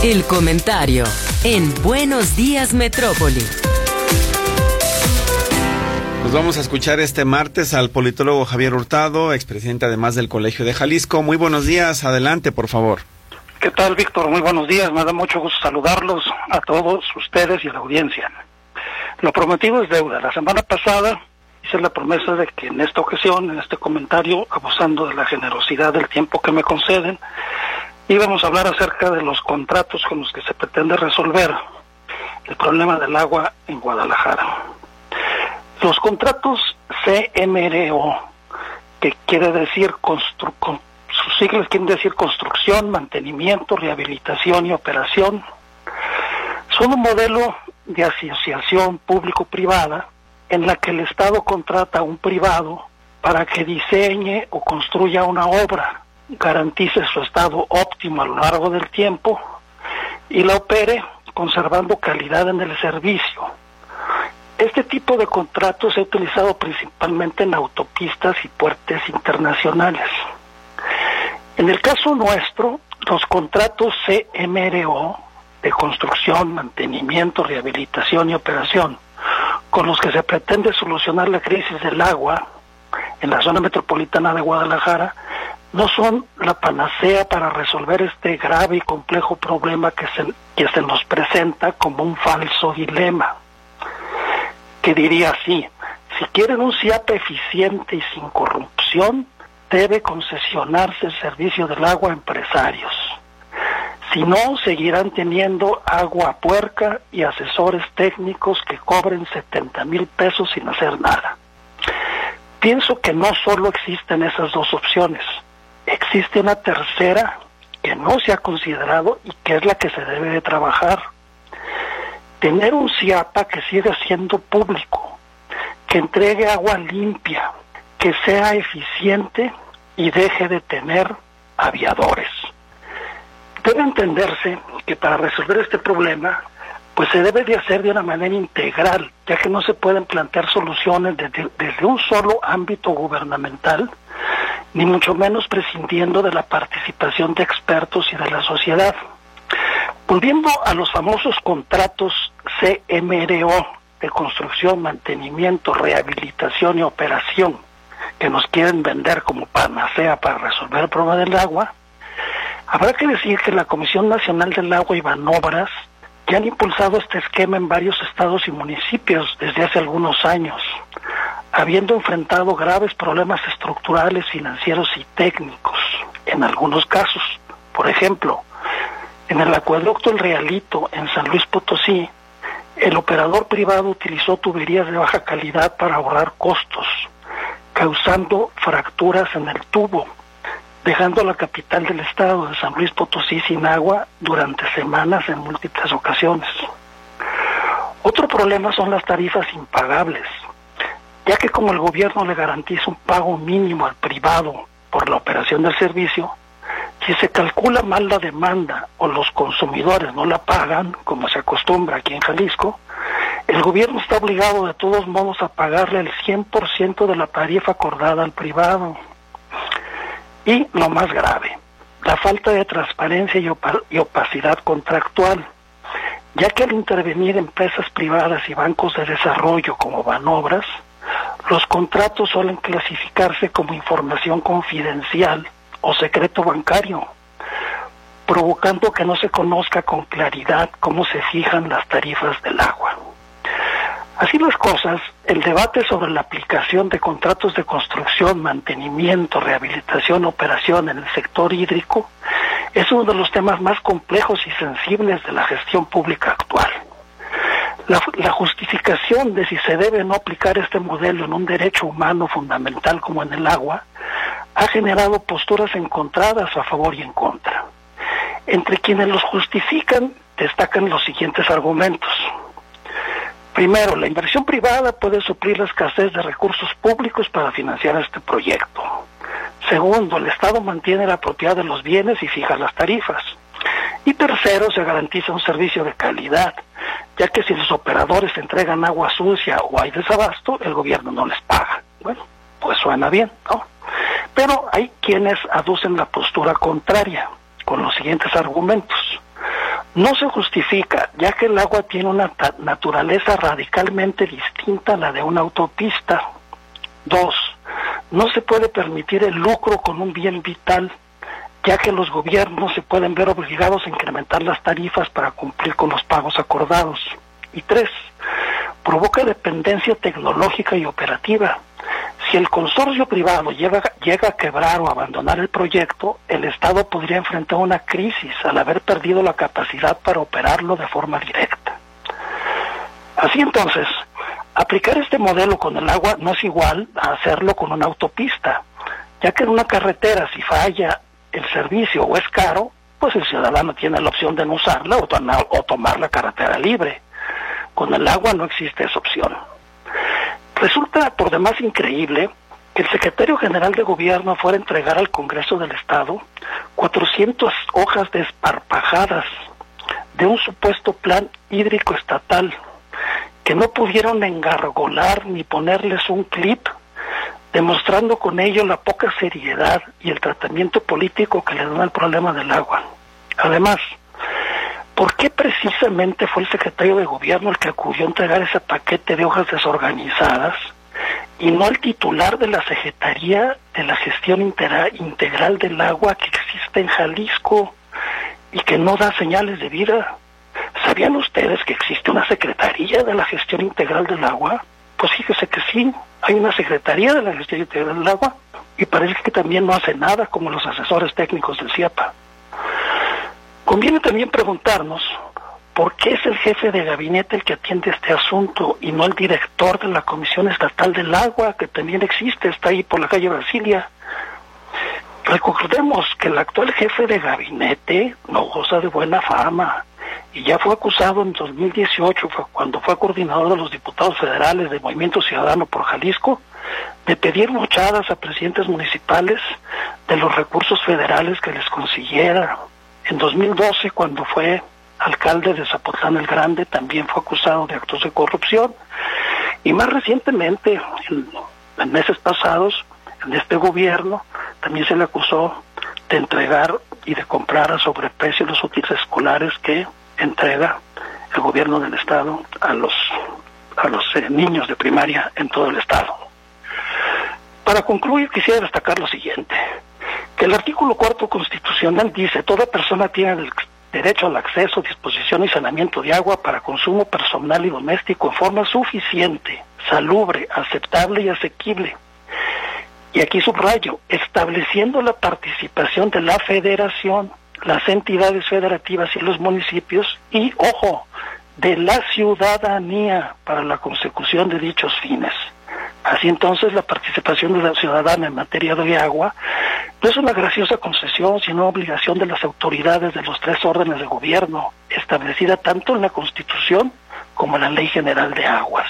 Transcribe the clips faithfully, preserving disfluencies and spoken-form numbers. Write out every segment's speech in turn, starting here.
El comentario en Buenos Días Metrópoli. Nos vamos a escuchar este martes al politólogo Javier Hurtado, expresidente además del Colegio de Jalisco. Muy buenos días, adelante por favor. ¿Qué tal, Víctor? Muy buenos días, me da mucho gusto saludarlos a todos ustedes y a la audiencia. Lo prometido es deuda. La semana pasada hice la promesa de que en esta ocasión, en este comentario, abusando de la generosidad del tiempo que me conceden, íbamos a hablar acerca de los contratos con los que se pretende resolver el problema del agua en Guadalajara. Los contratos C M R O, que quiere decir, constru con, sus siglas quieren decir construcción, mantenimiento, rehabilitación y operación, son un modelo de asociación público-privada en la que el Estado contrata a un privado para que diseñe o construya una obra, garantice su estado óptimo a lo largo del tiempo y la opere conservando calidad en el servicio. Este tipo de contratos se ha utilizado principalmente en autopistas y puertos internacionales. En el caso nuestro, los contratos C M R O de construcción, mantenimiento, rehabilitación y operación, con los que se pretende solucionar la crisis del agua en la zona metropolitana de Guadalajara, no son la panacea para resolver este grave y complejo problema que se, que se nos presenta como un falso dilema, que diría así: si quieren un C I A P eficiente y sin corrupción, debe concesionarse el servicio del agua a empresarios. Si no, seguirán teniendo agua puerca y asesores técnicos que cobren setenta mil pesos sin hacer nada. Pienso que no solo existen esas dos opciones, existe una tercera que no se ha considerado y que es la que se debe de trabajar. Tener un C I A P A que siga siendo público, que entregue agua limpia, que sea eficiente y deje de tener aviadores. Debe entenderse que para resolver este problema, pues se debe de hacer de una manera integral, ya que no se pueden plantear soluciones desde, desde un solo ámbito gubernamental, ni mucho menos prescindiendo de la participación de expertos y de la sociedad. Volviendo a los famosos contratos C M R O de construcción, mantenimiento, rehabilitación y operación, que nos quieren vender como panacea para resolver el problema del agua, habrá que decir que la Comisión Nacional del Agua y Banobras ya han impulsado este esquema en varios estados y municipios desde hace algunos años, habiendo enfrentado graves problemas estructurales, financieros y técnicos en algunos casos. Por ejemplo, en el acueducto El Realito, en San Luis Potosí, el operador privado utilizó tuberías de baja calidad para ahorrar costos, causando fracturas en el tubo, dejando la capital del estado de San Luis Potosí sin agua durante semanas en múltiples ocasiones. Otro problema son las tarifas impagables, ya que como el gobierno le garantiza un pago mínimo al privado por la operación del servicio, si se calcula mal la demanda o los consumidores no la pagan, como se acostumbra aquí en Jalisco, el gobierno está obligado de todos modos a pagarle el cien por ciento de la tarifa acordada al privado. Y lo más grave, la falta de transparencia y, opa y opacidad contractual, ya que al intervenir empresas privadas y bancos de desarrollo como Banobras, los contratos suelen clasificarse como información confidencial o secreto bancario, provocando que no se conozca con claridad cómo se fijan las tarifas del agua. Así las cosas, el debate sobre la aplicación de contratos de construcción, mantenimiento, rehabilitación, operación en el sector hídrico es uno de los temas más complejos y sensibles de la gestión pública actual. La, la justificación de si se debe o no aplicar este modelo en un derecho humano fundamental como en el agua ha generado posturas encontradas a favor y en contra. Entre quienes los justifican destacan los siguientes argumentos. Primero, la inversión privada puede suplir la escasez de recursos públicos para financiar este proyecto. Segundo, el Estado mantiene la propiedad de los bienes y fija las tarifas. Y tercero, se garantiza un servicio de calidad, ya que si los operadores entregan agua sucia o hay desabasto, el gobierno no les paga. Bueno, pues suena bien, ¿no? Pero hay quienes aducen la postura contraria, con los siguientes argumentos. no se justifica, ya que el agua tiene una naturaleza radicalmente distinta a la de una autopista. Dos, no se puede permitir el lucro con un bien vital, ya que los gobiernos se pueden ver obligados a incrementar las tarifas para cumplir con los pagos acordados. Y tres, provoca dependencia tecnológica y operativa. Si el consorcio privado llega, llega a quebrar o abandonar el proyecto, el Estado podría enfrentar una crisis al haber perdido la capacidad para operarlo de forma directa. Así entonces, aplicar este modelo con el agua no es igual a hacerlo con una autopista, ya que en una carretera, si falla el servicio o es caro, pues el ciudadano tiene la opción de no usarla o, to- o tomar la carretera libre. Con el agua no existe esa opción. Resulta por demás increíble que el secretario general de gobierno fuera a entregar al Congreso del Estado cuatrocientas hojas desparpajadas de un supuesto plan hídrico estatal, que no pudieron engargolar ni ponerles un clip, demostrando con ello la poca seriedad y el tratamiento político que le dan al problema del agua. Además, ¿por qué precisamente fue el secretario de gobierno el que acudió a entregar ese paquete de hojas desorganizadas y no el titular de la Secretaría de la Gestión Integral del Agua que existe en Jalisco y que no da señales de vida? ¿Sabían ustedes que existe una Secretaría de la Gestión Integral del Agua? Pues fíjese que sí, hay una Secretaría de la Gestión Integral del Agua y parece que también no hace nada como los asesores técnicos del CIAPA. Conviene también preguntarnos por qué es el jefe de gabinete el que atiende este asunto y no el director de la Comisión Estatal del Agua, que también existe, está ahí por la calle Brasilia. Recordemos que el actual jefe de gabinete no goza de buena fama y ya fue acusado en dos mil dieciocho, cuando fue coordinador de los diputados federales del Movimiento Ciudadano por Jalisco, de pedir mochadas a presidentes municipales de los recursos federales que les consiguiera. En dos mil doce, cuando fue alcalde de Zapotlán el Grande, también fue acusado de actos de corrupción. Y más recientemente, en, en meses pasados, en este gobierno, también se le acusó de entregar y de comprar a sobreprecio los útiles escolares que entrega el gobierno del Estado a los, a los eh, niños de primaria en todo el Estado. Para concluir, quisiera destacar lo siguiente: que el artículo cuarto constitucional dice: toda persona tiene el derecho al acceso, disposición y saneamiento de agua para consumo personal y doméstico en forma suficiente, salubre, aceptable y asequible. Y aquí subrayo, estableciendo la participación de la federación, las entidades federativas y los municipios, y, ojo, de la ciudadanía para la consecución de dichos fines. Así entonces, la participación de la ciudadana en materia de agua no es una graciosa concesión, sino obligación de las autoridades de los tres órdenes de gobierno, establecida tanto en la Constitución como en la Ley General de Aguas.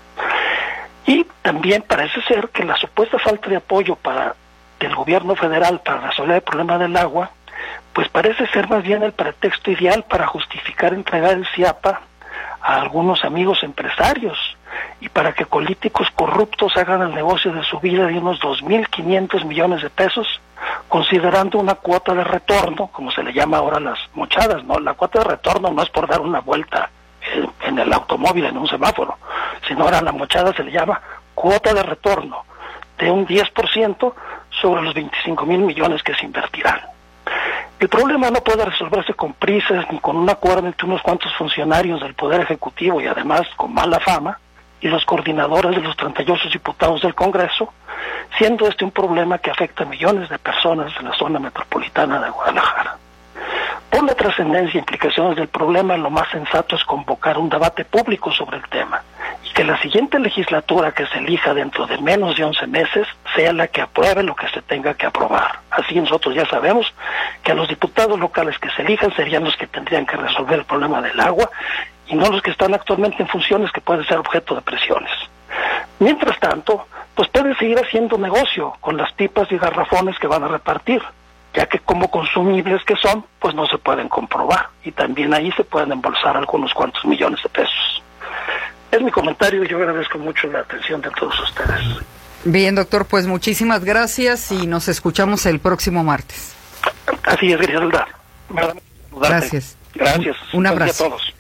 Y también parece ser que la supuesta falta de apoyo para del gobierno federal para resolver el problema del agua, pues parece ser más bien el pretexto ideal para justificar entregar el CIAPA a algunos amigos empresarios y para que políticos corruptos hagan el negocio de su vida de unos dos mil quinientos millones de pesos, considerando una cuota de retorno, como se le llama ahora las mochadas, ¿no? La cuota de retorno no es por dar una vuelta en, en el automóvil, en un semáforo, sino ahora a la mochada se le llama cuota de retorno de un diez por ciento sobre los veinticinco mil millones que se invertirán. El problema no puede resolverse con prisas ni con un acuerdo entre unos cuantos funcionarios del Poder Ejecutivo y además con mala fama y los coordinadores de los treinta y ocho diputados del Congreso, siendo este un problema que afecta a millones de personas en la zona metropolitana de Guadalajara. Por la trascendencia e implicaciones del problema, lo más sensato es convocar un debate público sobre el tema y que la siguiente legislatura que se elija dentro de menos de once meses sea la que apruebe lo que se tenga que aprobar. Así nosotros ya sabemos que a los diputados locales que se elijan serían los que tendrían que resolver el problema del agua y no los que están actualmente en funciones que pueden ser objeto de presiones. Mientras tanto, pues pueden seguir haciendo negocio con las pipas y garrafones que van a repartir, ya que como consumibles que son, pues no se pueden comprobar y también ahí se pueden embolsar algunos cuantos millones de pesos. Es mi comentario y yo agradezco mucho la atención de todos ustedes. Bien, doctor, pues muchísimas gracias y nos escuchamos el próximo martes. Así es, Griselda. Gracias. Gracias. Un, un abrazo a todos.